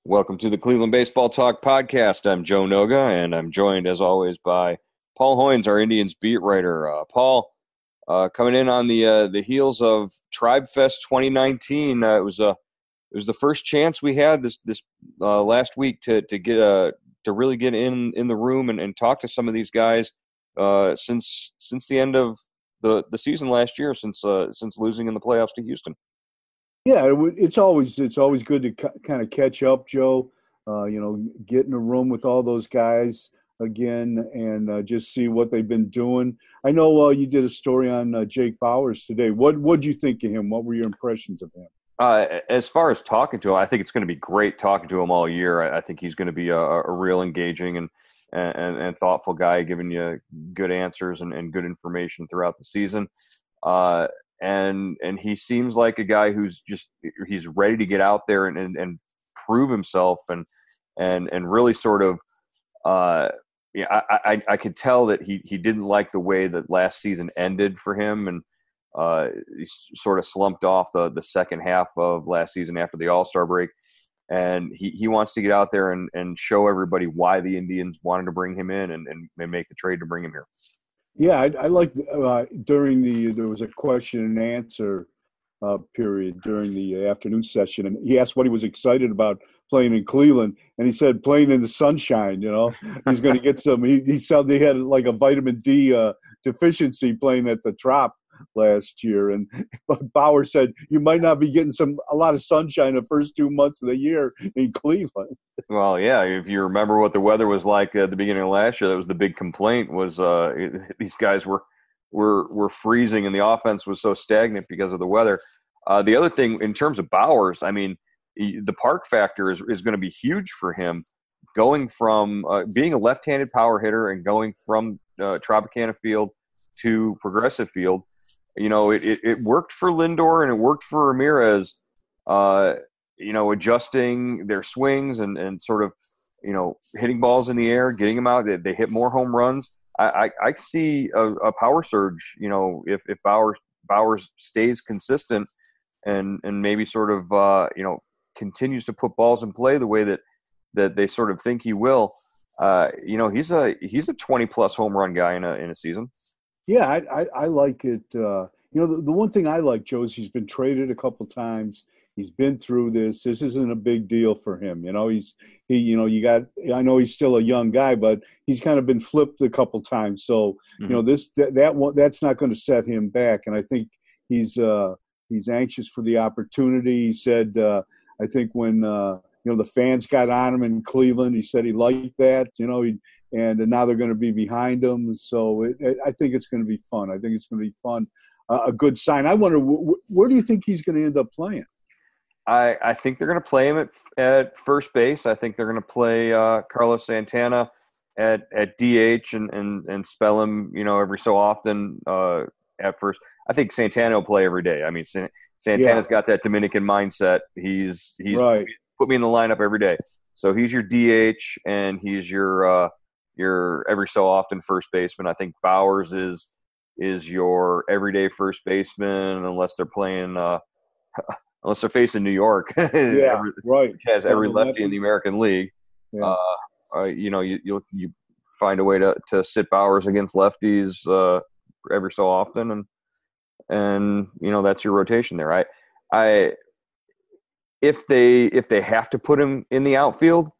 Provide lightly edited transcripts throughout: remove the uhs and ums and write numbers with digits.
Welcome to the Cleveland Baseball Talk podcast. I'm Joe Noga, and I'm joined, as always, by Paul Hoynes, our Indians beat writer. Paul, coming in on the heels of Tribe Fest 2019, it was the first chance we had this last week to really get in the room and talk to some of these guys since the end of the season last year, since losing in the playoffs to Houston. Yeah, it's always good to kind of catch up, Joe. Get in a room with all those guys again and just see what they've been doing. I know you did a story on Jake Bauers today. What'd you think of him? What were your impressions of him? As far as talking to him, I think it's going to be great talking to him all year. I think he's going to be a real engaging and thoughtful guy, giving you good answers and good information throughout the season. And he seems like a guy he's ready to get out there and prove himself and really sort of I could tell that he didn't like the way that last season ended for him, and he sort of slumped off the second half of last season after the All-Star break, and he wants to get out there and show everybody why the Indians wanted to bring him in and make the trade to bring him here. Yeah, I like during there was a question and answer period during the afternoon session, and he asked what he was excited about playing in Cleveland, and he said playing in the sunshine. He's going to get some. He said they had like a vitamin D deficiency playing at the Trop last year, and Bauer said you might not be getting a lot of sunshine the first 2 months of the year in Cleveland. Well, yeah, if you remember what the weather was like at the beginning of last year, that was the big complaint. Was these guys were freezing, and the offense was so stagnant because of the weather. The other thing, in terms of Bauers, I mean, the park factor is going to be huge for him, going from being a left-handed power hitter and going from Tropicana Field to Progressive Field. It worked for Lindor and it worked for Ramirez, adjusting their swings and sort of, hitting balls in the air, getting them out. They hit more home runs. I see a power surge, if Bauers stays consistent and maybe sort of, continues to put balls in play the way that they sort of think he will. He's a 20-plus home run guy in a season. Yeah, I like it. The one thing I like, Joe, is he's been traded a couple times. He's been through this. This isn't a big deal for him. I know he's still a young guy, but he's kind of been flipped a couple times. So, that's not going to set him back. And I think he's anxious for the opportunity. He said, I think when, the fans got on him in Cleveland, he said he liked that, and now they're going to be behind him. So I think it's going to be fun. I think it's going to be fun. A good sign. I wonder, where do you think he's going to end up playing? I think they're going to play him at first base. I think they're going to play Carlos Santana at DH and spell him, every so often at first. I think Santana will play every day. I mean, Santana's got that Dominican mindset. He's right. Put me in the lineup every day. So he's your DH and he's your every so often first baseman. I think Bauers is your everyday first baseman unless they're playing unless they're facing New York. Yeah, right. Which has every lefty in the American League. Yeah. You find a way to sit Bauers against lefties every so often, and that's your rotation there. If they have to put him in the outfield,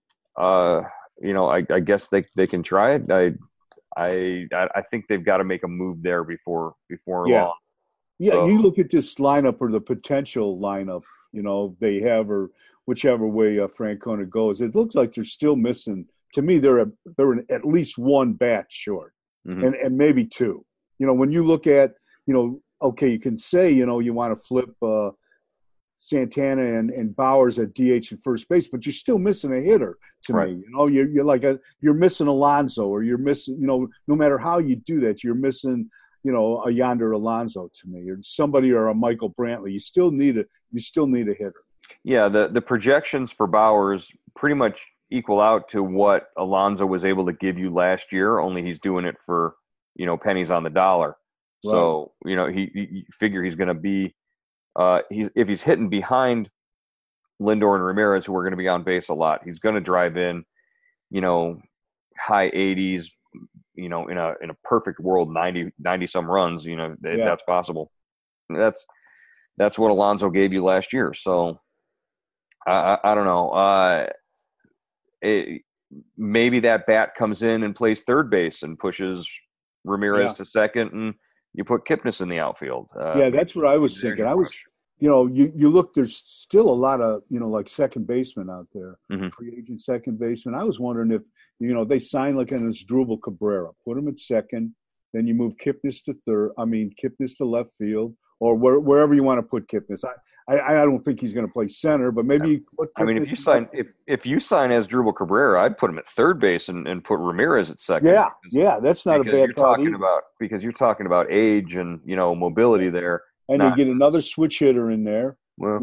I guess they can try it. I think they've got to make a move there before long. Yeah, so, you look at this lineup or the potential lineup, they have, or whichever way Francona goes. It looks like they're still missing. To me, they're at least one bat short, and maybe two. When you look at, okay, you can say, you want to flip Santana and Bauers at DH and first base, but you're still missing a hitter to me. You're missing Alonso, or you're missing, no matter how you do that, you're missing, a Yonder Alonso to me, or somebody, or a Michael Brantley. You still need a hitter. Yeah, the projections for Bauers pretty much equal out to what Alonso was able to give you last year, only he's doing it for, pennies on the dollar. Right. So, he figure he's going to be if he's hitting behind Lindor and Ramirez, who are going to be on base a lot. He's going to drive in, high 80s, in a perfect world, 90 some runs. That's possible. That's what Alonso gave you last year. So I don't know. Maybe that bat comes in and plays third base and pushes Ramirez to second, and you put Kipnis in the outfield. That's what I was thinking. You look, there's still a lot of, like second baseman out there, free agent second baseman. I was wondering if, they sign like an Asdrubal Cabrera, put him at second, then you move Kipnis to left field, or wherever you want to put Kipnis. I don't think he's going to play center, but maybe. If you sign Asdrubal Cabrera, I'd put him at third base and put Ramirez at second. Yeah, that's not a bad thought. Because you're talking about age and mobility there, and you get another switch hitter in there. Well,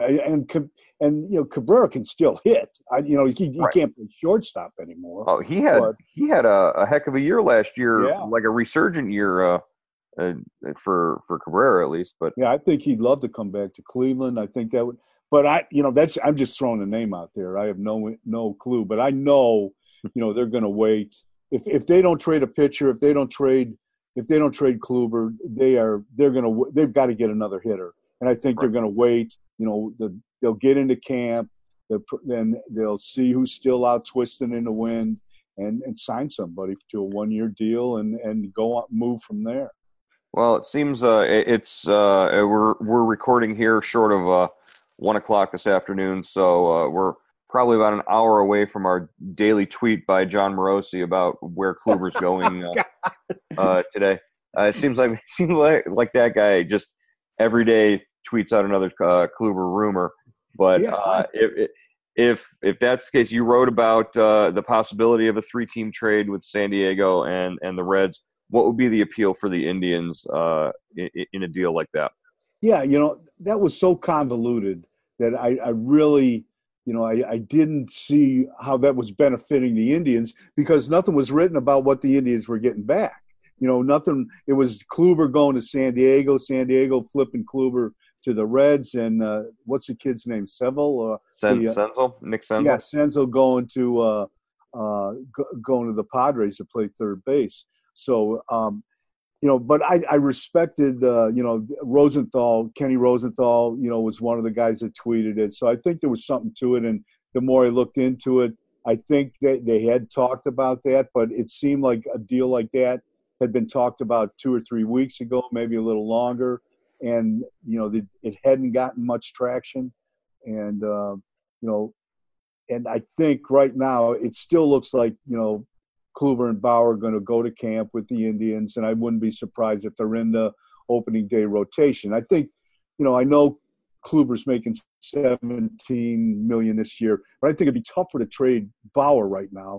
and Cabrera can still hit. He can't play shortstop anymore. Oh, he had a heck of a year last year, like a resurgent year. For Cabrera at least, but I think he'd love to come back to Cleveland. I think that would, but I'm just throwing a name out there. I have no clue, but I know, they're going to wait. If they don't trade a pitcher, if they don't trade Kluber, they've got to get another hitter, and I think they're going to wait. They'll get into camp, then they'll see who's still out twisting in the wind, and sign somebody to a 1-year deal and move from there. Well, it seems we're recording here short of 1 o'clock this afternoon, so we're probably about an hour away from our daily tweet by John Morosi about where Kluber's going today. It seems like that guy just every day tweets out another Kluber rumor. But if that's the case, you wrote about the possibility of a 3-team trade with San Diego and the Reds. What would be the appeal for the Indians in a deal like that? Yeah, that was so convoluted that I really, I didn't see how that was benefiting the Indians because nothing was written about what the Indians were getting back. Nothing. It was Kluber going to San Diego flipping Kluber to the Reds, and what's the kid's name? Senzel? Senzel? Nick Senzel? Yeah, Senzel going to the Padres to play third base. So, but I respected, Rosenthal, Kenny Rosenthal, was one of the guys that tweeted it. So I think there was something to it. And the more I looked into it, I think that they had talked about that, but it seemed like a deal like that had been talked about 2 or 3 weeks ago, maybe a little longer. And, it hadn't gotten much traction. And, and I think right now it still looks like, Kluber and Bauer are going to go to camp with the Indians, and I wouldn't be surprised if they're in the opening day rotation. I think, I know Kluber's making $17 million this year, but I think it'd be tougher to trade Bauer right now.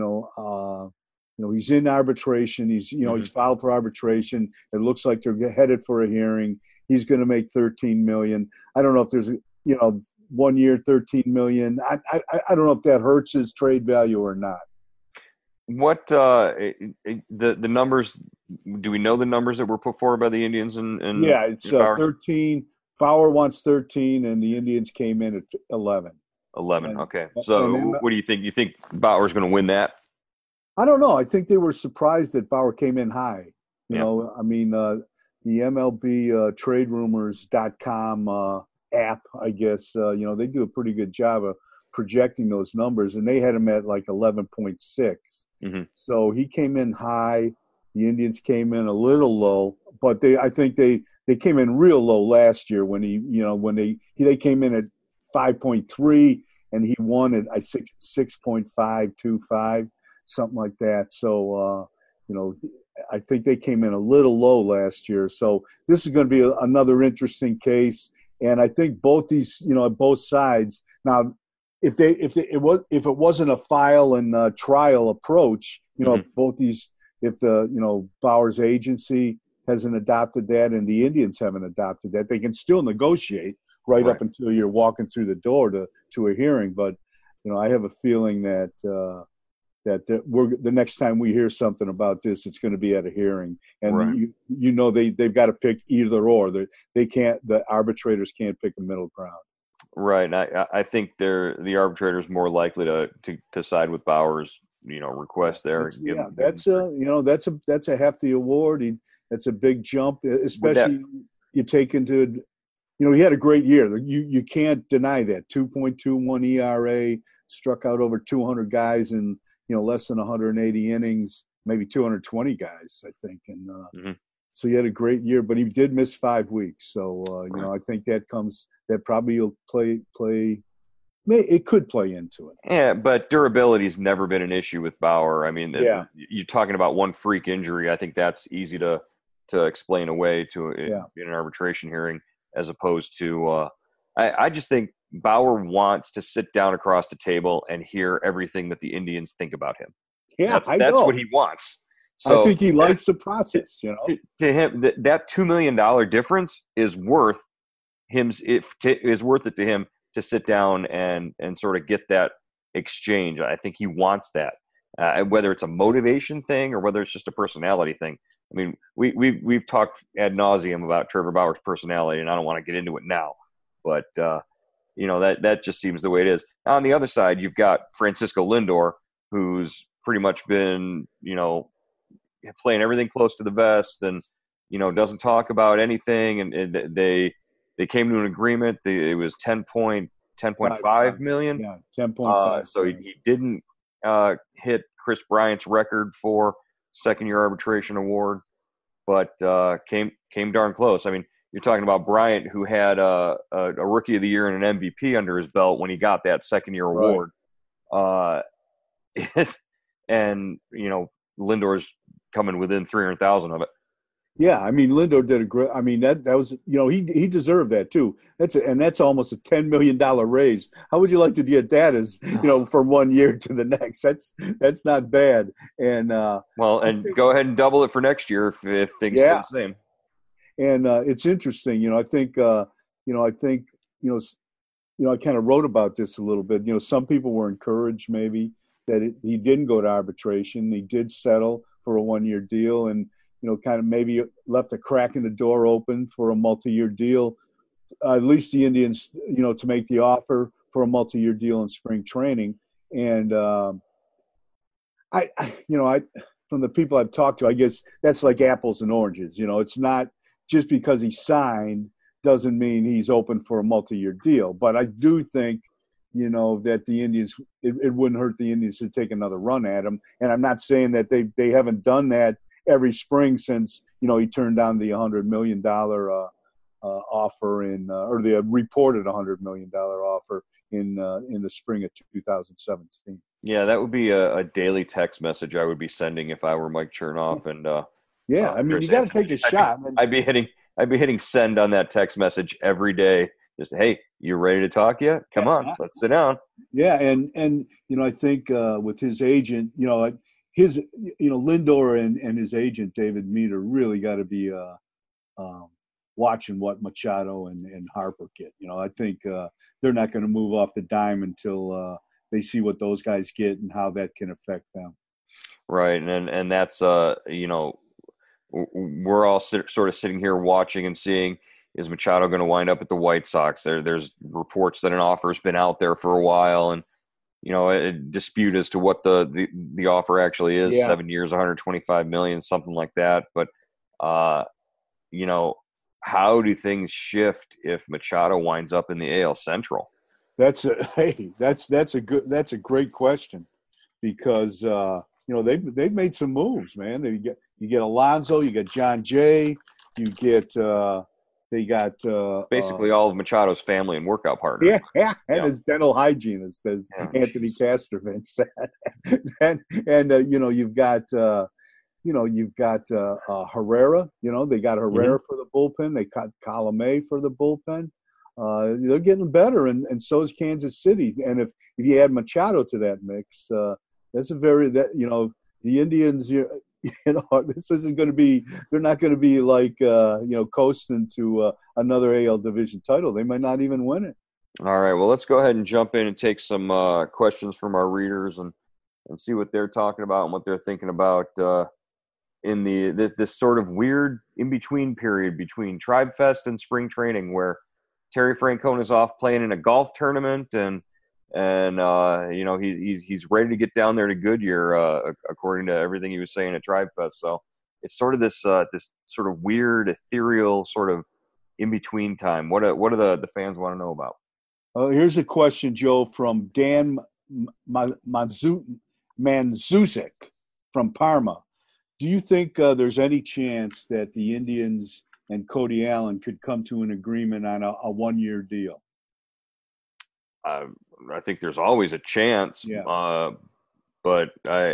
He's in arbitration. He's filed for arbitration. It looks like they're headed for a hearing. He's going to make $13 million. I don't know if there's 1 year, $13 million. I don't know if that hurts his trade value or not. What the numbers? Do we know the numbers that were put forward by the Indians? It's 13. Bauer wants 13, and the Indians came in at 11. 11. Okay. So, what do you think? You think Bauer's going to win that? I don't know. I think they were surprised that Bauer came in high. The MLB TradeRumors.com app, I guess. They do a pretty good job of projecting those numbers, and they had him at like 11.6. Mm-hmm. So he came in high. The Indians came in a little low, but I think they came in real low last year when they came in at 5.3 and he won at 6.525, something like that. So I think they came in a little low last year. So this is going to be another interesting case, and I think both these both sides now. If it wasn't a file and trial approach, both these, if Bauer's agency hasn't adopted that and the Indians haven't adopted that, they can still negotiate right up until you're walking through the door to a hearing. But I have a feeling that the next time we hear something about this, it's going to be at a hearing, and they've got to pick either or. They can't. The arbitrators can't pick a middle ground. Right. And I think the arbitrator is more likely to side with Bauer's, request there. Give him That's a that's a hefty award. That's a big jump, would that especially you take into he had a great year. You can't deny that 2.21 ERA, struck out over 200 guys in less than 180 innings, maybe 220 guys, I think, and mhm. so he had a great year. But he did miss 5 weeks, so Right. I think that probably will play. It could play into it. Yeah, but durability's never been an issue with Bauer. I mean, Yeah, you're talking about one freak injury. I think that's easy to explain away yeah, in an arbitration hearing, as opposed to. I just think Bauer wants to sit down across the table and hear everything that the Indians think about him. yeah. I That's what know. he wants. I So think he likes the process. to him, that $2 million difference is worth is worth it to him to sit down and sort of get that exchange. I think he wants that, whether it's a motivation thing or whether it's just a personality thing. I mean, we've talked ad nauseum about Trevor Bauer's personality, and I don't want to get into it now, but that just seems the way it is. Now, on the other side, you've got Francisco Lindor, who's pretty much been playing everything close to the vest, and doesn't talk about anything, and they came to an agreement. It was 10.5 million. Yeah, 10.5. So he didn't hit Chris Bryant's record for second-year arbitration award, but came darn close. I mean, you're talking about Bryant, who had a Rookie of the Year and an MVP under his belt when he got that second-year award. Right. And Lindor's coming within 300,000 of it. Yeah, I mean Lindor did a great. I mean that was he deserved that too. That's almost a $10 million raise. How would you like to get that as from 1 year to the next? That's not bad. And go ahead and double it for next year if things stay the same. And it's interesting. I think I kind of wrote about this a little bit. Some people were encouraged maybe that he didn't go to arbitration. He did settle for a 1-year deal and. Kind of maybe left a crack in the door open for a multi-year deal. At least the Indians, to make the offer for a multi-year deal in spring training. And I, from the people I've talked to, I guess that's like apples and oranges. It's not just because he signed doesn't mean he's open for a multi-year deal. But I do think, that the Indians, it wouldn't hurt the Indians to take another run at him. And I'm not saying that they haven't done that every spring since he turned down the $100 million offer or the reported $100 million offer in the spring of 2017. Yeah, that would be a daily text message I would be sending if I were Mike Chernoff and I mean you got to take a shot. I'd be hitting send on that text message every day. Just, hey, you ready to talk yet? Come on, let's sit down. Yeah, and I think with his agent, Lindor and his agent David Meter really got to be watching what Machado and Harper get. I think they're not going to move off the dime until they see what those guys get and how that can affect them. Right, and that's we're all sort of sitting here watching and seeing, is Machado going to wind up at the White Sox? There's reports that an offer's been out there for a while, and a dispute as to what the offer actually is. 7 years, $125 million, something like that. But how do things shift if Machado winds up in the AL Central? That's a great question, because they've made some moves, man. You get Alonso, you get John Jay, you get they got basically all of Machado's family and workout partners. And his dental hygienist, as Anthony Castrovan said. and you've got Herrera. They got Herrera for the bullpen. They got Colomé for the bullpen. They're getting better, and so is Kansas City. And if you add Machado to that mix, that's the Indians. This isn't going to be. They're not going to be like coasting to another AL division title. They might not even win it. All right. Well, let's go ahead and jump in and take some questions from our readers and see what they're talking about and what they're thinking about in this sort of weird in between period between Tribe Fest and spring training, where Terry Francona's off playing in a golf tournament, and he's ready to get down there to Goodyear, according to everything he was saying at Drive Fest. So it's sort of this sort of weird, ethereal sort of in between time. What do the fans want to know about? Here's a question, Joe, from Dan Manzusik from Parma. Do you think there's any chance that the Indians and Cody Allen could come to an agreement on a 1-year deal? I think there's always a chance, but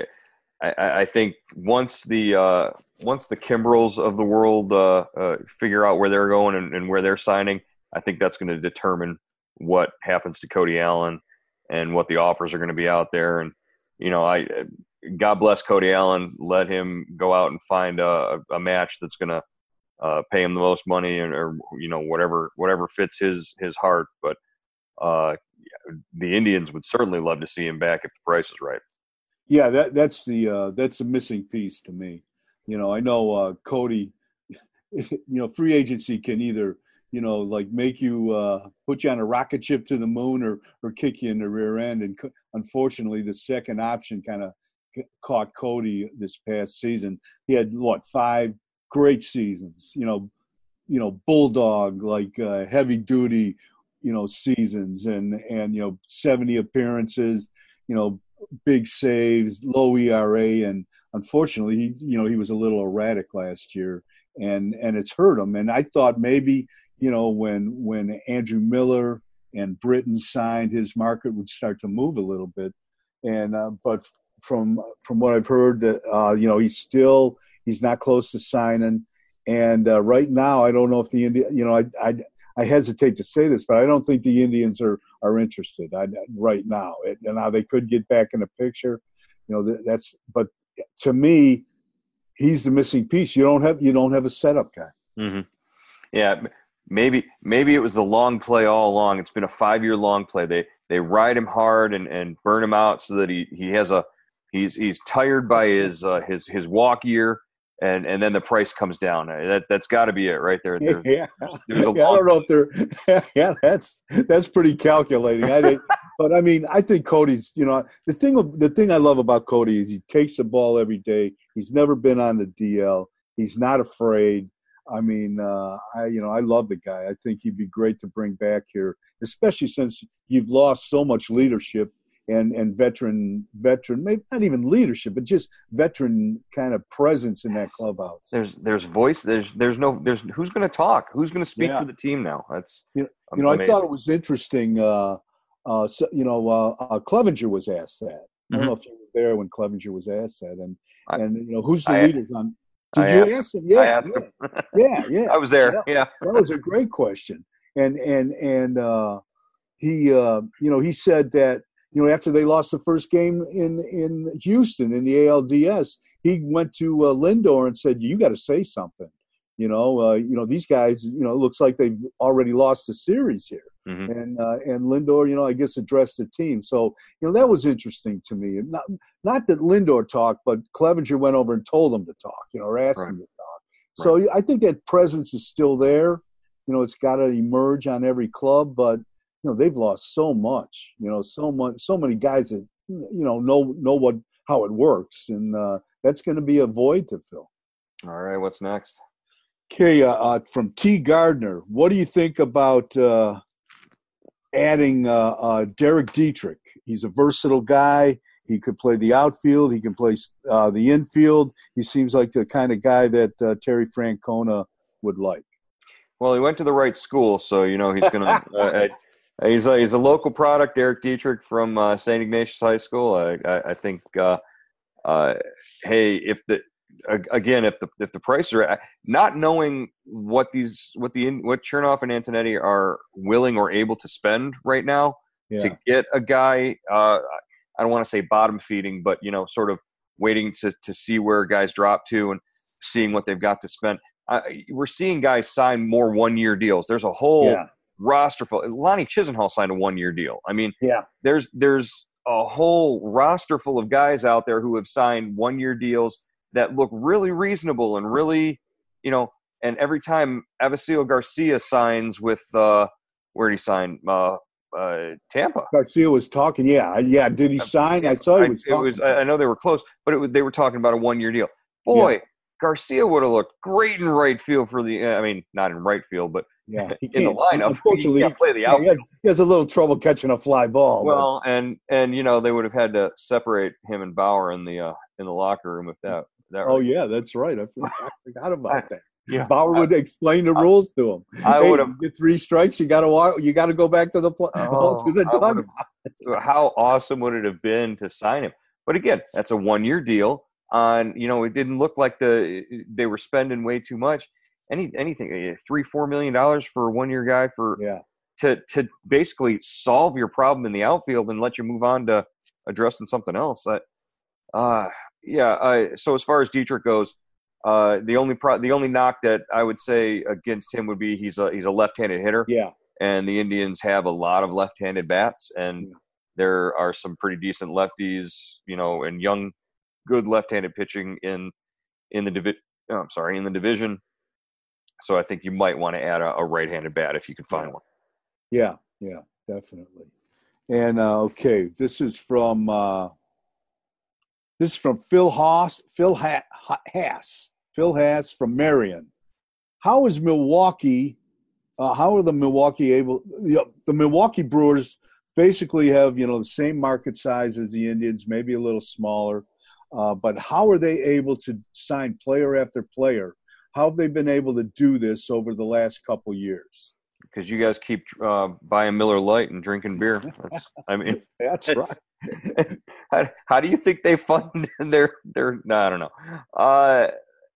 I think once the Kimbrels of the world figure out where they're going and where they're signing, I think that's going to determine what happens to Cody Allen and what the offers are going to be out there. And God bless Cody Allen. Let him go out and find a match that's going to pay him the most money, or whatever fits his heart. But the Indians would certainly love to see him back if the price is right. Yeah, that's the missing piece to me. I know Cody. Free agency can either make you put you on a rocket ship to the moon or kick you in the rear end. And unfortunately, the second option kind of caught Cody this past season. He had 5 great seasons. Bulldog, heavy duty, seasons and 70 appearances, big saves, low ERA, and unfortunately he was a little erratic last year, and it's hurt him. And I thought maybe when Andrew Miller and Britton signed, his market would start to move a little bit. And but from what I've heard, that he's not close to signing. And right now, I don't know if the Indians, I hesitate to say this, but I don't think the Indians are interested right now. Now they could get back in the picture, but to me, he's the missing piece. You don't have a setup guy. Mm-hmm. Yeah. Maybe it was the long play all along. It's been a 5-year long play. They ride him hard and burn him out so that he's tired by his walk year, and then the price comes down. That's got to be it right there. I don't know if they're that's pretty calculating. I think Cody's, the thing I love about Cody is he takes the ball every day. He's never been on the DL. He's not afraid. I love the guy. I think he'd be great to bring back here, especially since you've lost so much leadership and veteran, maybe not even leadership, but just veteran kind of presence in that clubhouse. There's voice. There's who's going to talk? Who's going to speak for the team now? That's I thought it was interesting. Clevenger was asked that. I don't know if you were there when Clevenger was asked that, and who's the leaders on. Did you ask him? Yeah. I was there. Yeah. That was a great question. And he said that, after they lost the first game in Houston in the ALDS, he went to Lindor and said, "You got to say something. These guys, looks like they've already lost the series here." Mm-hmm. And Lindor, I guess addressed the team. So, that was interesting to me. Not that Lindor talked, but Clevenger went over and told him to talk, or asked him to talk. So I think that presence is still there. It's got to emerge on every club, but they've lost so much. So many guys that know how it works, and that's going to be a void to fill. All right, what's next? Okay, from T. Gardner, what do you think about adding Derek Dietrich? He's a versatile guy. He could play the outfield. He can play the infield. He seems like the kind of guy that Terry Francona would like. Well, he went to the right school, so he's going to. He's a local product, Derek Dietrich from St. Ignatius High School. I think. Hey, if the prices are not knowing what Chernoff and Antonetti are willing or able to spend right now to get a guy. I don't want to say bottom feeding, but sort of waiting to see where guys drop to and seeing what they've got to spend. We're seeing guys sign more 1-year deals. There's a whole roster full. Lonnie Chisenhall signed a 1-year deal. There's a whole roster full of guys out there who have signed 1-year deals that look really reasonable and really, and every time Avisaíl Garcia signs with where did he sign? Tampa. Garcia was talking. Yeah. Did he sign? I saw he was talking. I know they were close, but they were talking about a 1-year deal. Boy, Garcia would have looked great in right field for the. I mean, not in right field, but he in the can't. lineup. Unfortunately, he can't play the outfield. He has a little trouble catching a fly ball. Well, and they would have had to separate him and Bauer in the locker room if that. Oh yeah, that's right. I forgot about that. Yeah, Bauer would explain the rules to him. I would have get 3 strikes. You got to walk. You got to go back to the dugout. How awesome would it have been to sign him? But again, that's a 1-year deal. It didn't look like they were spending way too much. Anything $3-4 million for a 1-year guy to basically solve your problem in the outfield and let you move on to addressing something else. So as far as Dietrich goes. The only knock that I would say against him would be he's a left-handed hitter. Yeah. And the Indians have a lot of left-handed bats, and there are some pretty decent lefties, and young, good left-handed pitching in the division. So I think you might want to add a right-handed bat if you can find one. Yeah, definitely. And this is from Phil Haas. Phil Haas from Marion. How is Milwaukee? How are the Milwaukee able? The Milwaukee Brewers basically have the same market size as the Indians, maybe a little smaller. But how are they able to sign player after player? How have they been able to do this over the last couple years? Because you guys keep buying Miller Lite and drinking beer. That's right. How do you think they fund their? No, I don't know.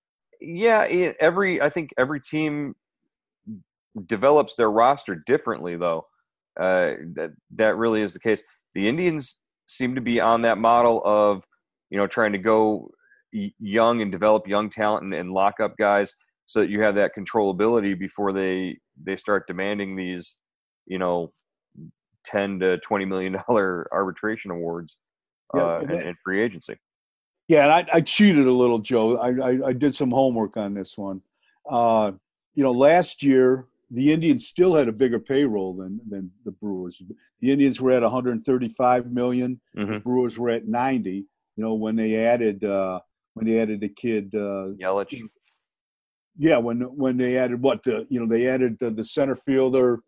I think every team develops their roster differently, though. That really is the case. The Indians seem to be on that model of, trying to go young and develop young talent and lock up guys so that you have that controllability before they start demanding these, $10 to $20 million arbitration awards and free agency. Yeah, and I cheated a little, Joe. I did some homework on this one. Last year the Indians still had a bigger payroll than the Brewers. The Indians were at 135 million. Mm-hmm. The Brewers were at 90. When they added the kid Yelich. Yeah, when they added they added the center fielder.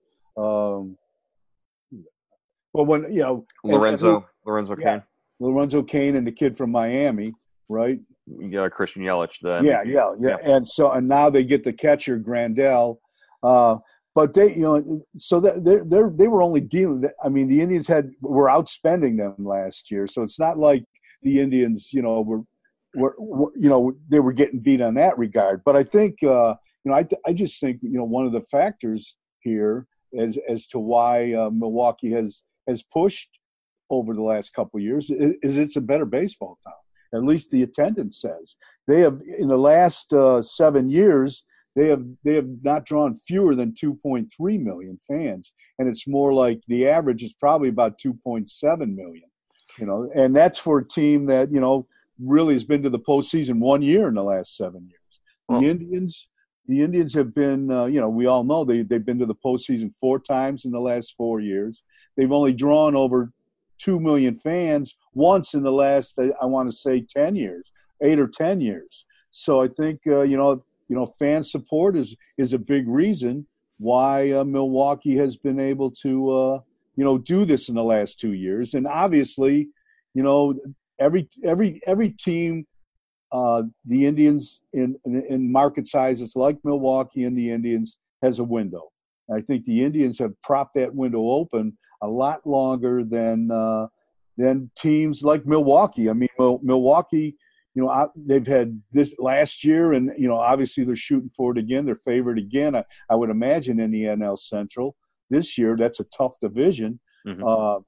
Lorenzo Cain. Lorenzo Cain and the kid from Miami, right? Yeah, Christian Yelich. Then. Yeah. And now they get the catcher Grandal, but they, so that they were only dealing. I mean, the Indians were outspending them last year, so it's not like the Indians, were they were getting beat on that regard. But I think, I just think, one of the factors here as to why Milwaukee has pushed over the last couple of years is it's a better baseball town. At least the attendance says. They have, in the last 7 years, they have not drawn fewer than 2.3 million fans, and it's more like the average is probably about 2.7 million. And that's for a team that really has been to the postseason 1 year in the last 7 years. The Indians have been, we all know they've been to the postseason 4 times in the last 4 years. They've only drawn over 2 million fans once in the last, I want to say 10 years, 8 or 10 years. So I think, fan support is a big reason why Milwaukee has been able to, do this in the last 2 years. And obviously, every team, the Indians in market sizes like Milwaukee and the Indians has a window. And I think the Indians have propped that window open a lot longer than teams like Milwaukee. I mean, Milwaukee, they've had this last year, and obviously they're shooting for it again. They're favored again. I would imagine in the NL Central this year. That's a tough division, mm-hmm.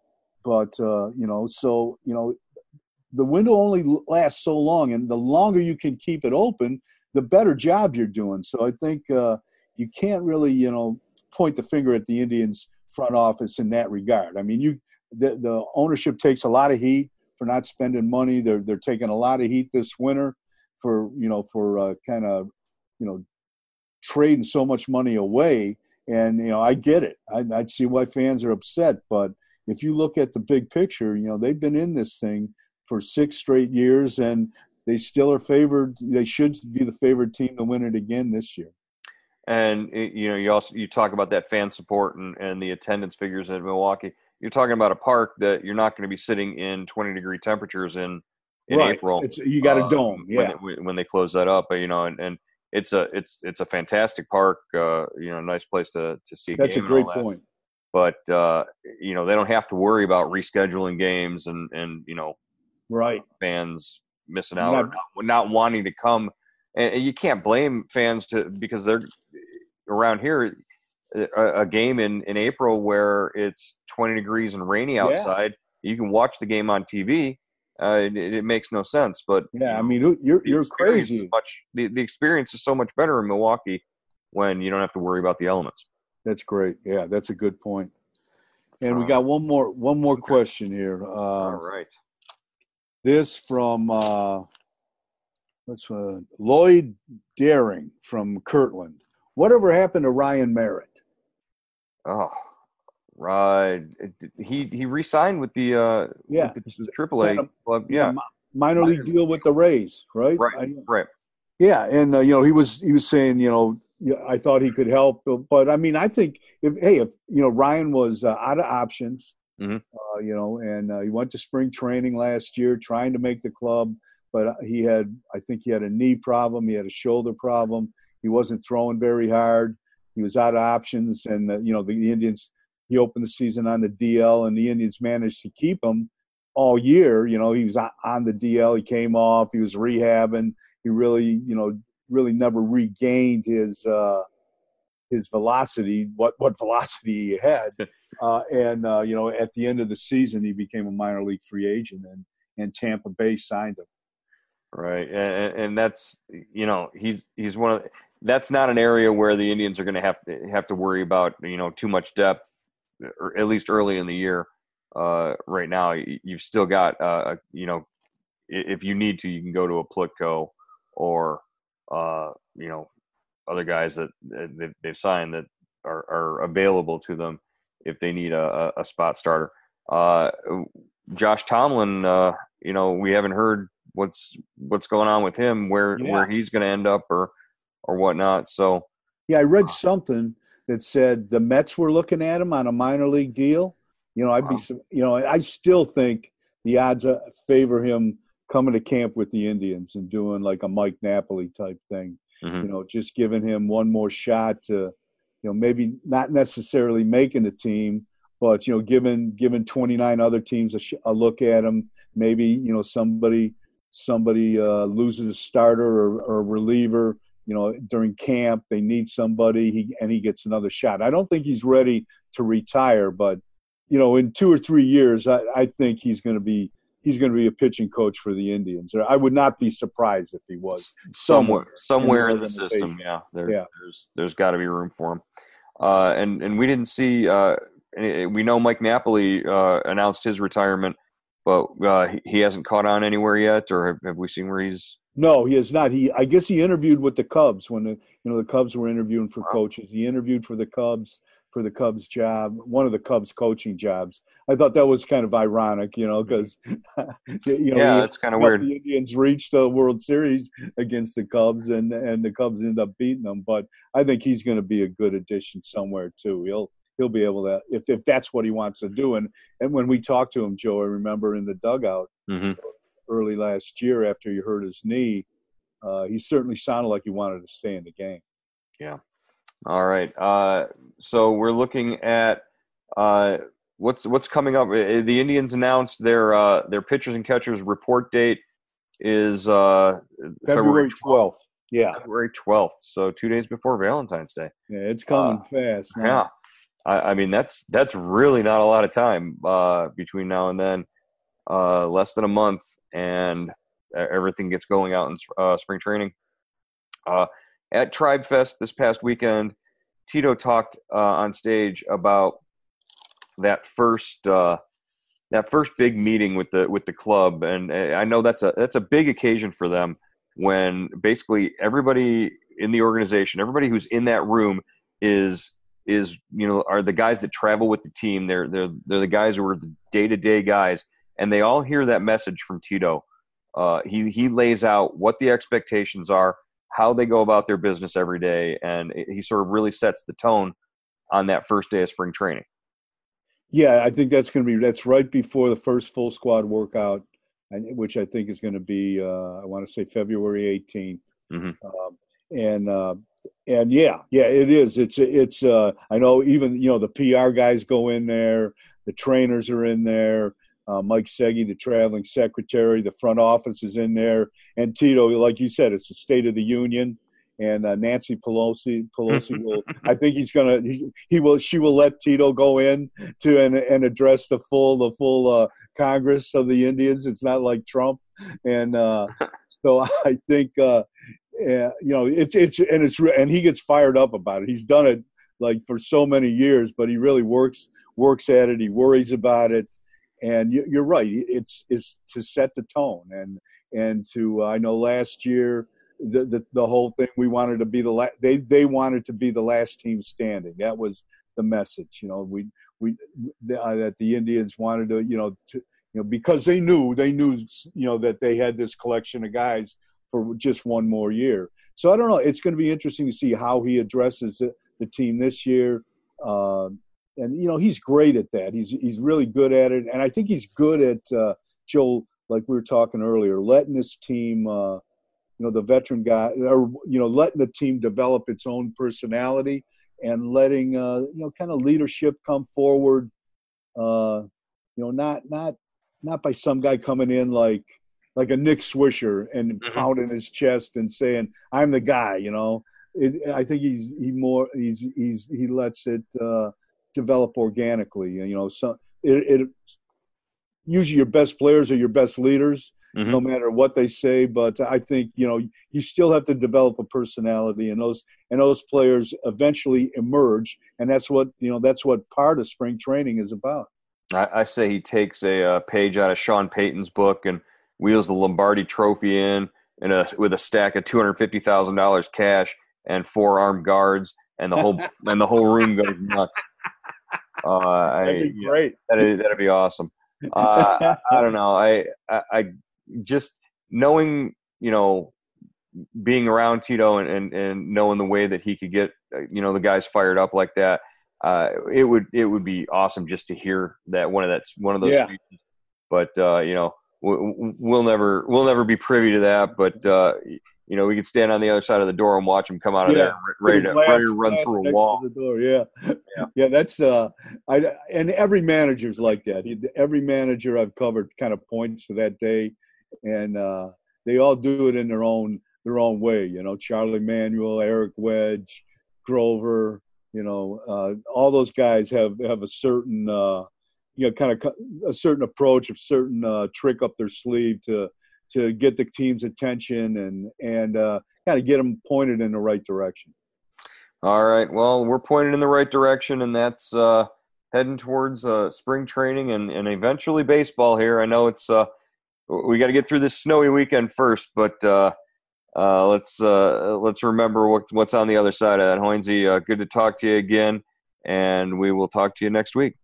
The window only lasts so long, and the longer you can keep it open, the better job you're doing. So I think you can't really, point the finger at the Indians front office in that regard. I mean, the ownership takes a lot of heat for not spending money. They're taking a lot of heat this winter for trading so much money away. And, I get it. I'd see why fans are upset. But if you look at the big picture, they've been in this thing for 6 straight years, and they still are favored. They should be the favored team to win it again this year. And, you talk about that fan support and the attendance figures in Milwaukee. You're talking about a park that you're not going to be sitting in 20-degree temperatures in right. April. You got a dome, yeah. When they close that up, and it's a fantastic park. Nice place to see. That's a great point. But they don't have to worry about rescheduling games and right, fans missing out or not wanting to come. And you can't blame fans because they're around here. A game in April where it's 20 degrees and rainy outside, you can watch the game on TV. It makes no sense, but I mean, you're crazy. The experience is so much better in Milwaukee when you don't have to worry about the elements. That's great. Yeah, that's a good point. And we got one more question here. All right. This from Lloyd Daring from Kirtland. Whatever happened to Ryan Merritt? Oh, right. He re-signed with the AAA club. Yeah, minor league deal with the Rays, right? Right. Yeah, and he was saying, I thought he could help, but I mean, I think if Ryan was out of options, mm-hmm. And he went to spring training last year trying to make the club, but I think he had a knee problem, he had a shoulder problem, he wasn't throwing very hard. He was out of options, and the Indians. He opened the season on the DL, and the Indians managed to keep him all year. He was on the DL. He came off. He was rehabbing. He really never regained his velocity. What velocity he had, and at the end of the season, he became a minor league free agent, and Tampa Bay signed him. Right, and that's he's one of. That's not an area where the Indians are going to have to worry about too much depth, or at least early in the year. Right now, you've still got if you need to, you can go to a Plutko or other guys that they've signed that are available to them if they need a spot starter. Josh Tomlin, we haven't heard what's going on with him, where he's going to end up or whatnot. So I read something that said the Mets were looking at him on a minor league deal. I still think the odds favor him coming to camp with the Indians and doing like a Mike Napoli type thing. Mm-hmm. Just giving him one more shot to, maybe not necessarily making the team, but giving 29 other teams a look at him. Maybe somebody loses a starter or a reliever. During camp, they need somebody, he gets another shot. I don't think he's ready to retire, but in 2 or 3 years, I think he's going to be a pitching coach for the Indians. I would not be surprised if he was somewhere in the system. Yeah, there's got to be room for him. And we didn't see. We know Mike Napoli announced his retirement, but he hasn't caught on anywhere yet, or have we seen where he's? No, he has not. I guess he interviewed with the Cubs when the Cubs were interviewing for coaches. He interviewed for the Cubs job, one of the Cubs coaching jobs. I thought that was kind of ironic, because it's kind of weird. The Indians reached the World Series against the Cubs, and the Cubs ended up beating them. But I think he's going to be a good addition somewhere too. He'll be able to, if that's what he wants to do. And when we talked to him, Joe, I remember in the dugout. Mm-hmm. Early last year after he hurt his knee, he certainly sounded like he wanted to stay in the game. Yeah. All right. So we're looking at what's coming up. The Indians announced their pitchers and catchers report date is February 12th. Yeah. February 12th. So 2 days before Valentine's Day. Yeah, it's coming fast. Now. Yeah. I mean, that's really not a lot of time between now and then. Less than a month, and everything gets going out in spring training. At Tribe Fest this past weekend, Tito talked on stage about that first big meeting with the club, and I know that's a big occasion for them when basically everybody in the organization, everybody who's in that room is are the guys that travel with the team. They're the guys who are the day-to-day guys, and they all hear that message from Tito. He lays out what the expectations are, how they go about their business every day, and he sort of really sets the tone on that first day of spring training. Yeah, I think that's right before the first full squad workout, which I think is going to be I want to say February 18th. Mm-hmm. And yeah, it is. It's I know even the PR guys go in there, the trainers are in there. Mike Segui, the traveling secretary, the front office is in there, and Tito, like you said, it's the State of the Union. And Nancy Pelosi will. I think she will let Tito go in to and address the full Congress of the Indians. It's not like Trump, and so I think and he gets fired up about it. He's done it like for so many years, but he really works at it. He worries about it, and you're right. It's to set the tone and to I know last year. The whole thing, we wanted to be they wanted to be the last team standing. That was the message, that the Indians wanted to, because they knew that they had this collection of guys for just one more year. So I don't know. It's going to be interesting to see how he addresses the team this year. And he's great at that. He's really good at it, and I think he's good at Joel, like we were talking earlier, letting this team. The veteran guy, or letting the team develop its own personality and letting kind of leadership come forward. Not by some guy coming in like a Nick Swisher and pounding his chest and saying, "I'm the guy." I think he lets it develop organically. Usually your best players are your best leaders. Mm-hmm. No matter what they say, but I think you still have to develop a personality, and those players eventually emerge, and that's what part of spring training is about. I say he takes a page out of Sean Payton's book and wheels the Lombardi Trophy in with a stack of $250,000 cash and 4 armed guards, and the whole room goes nuts. That'd be great. That'd be awesome. I don't know. I just knowing, being around Tito and knowing the way that he could get, the guys fired up like that, it would be awesome just to hear that one of those speeches. But we'll never be privy to that. But we could stand on the other side of the door and watch him come out of there ready to run through a wall. The door. Yeah. That's and every manager's like that. Every manager I've covered kind of points to that day, and they all do it in their own way. Charlie Manuel, Eric Wedge, Grover. All those guys have a certain kind of a certain approach, a certain trick up their sleeve to get the team's attention and kind of get them pointed in the right direction. All right. Well, we're pointed in the right direction, and that's heading towards spring training and eventually baseball here. I know it's we got to get through this snowy weekend first, but let's remember what's on the other side of that. Hoynesy, good to talk to you again, and we will talk to you next week.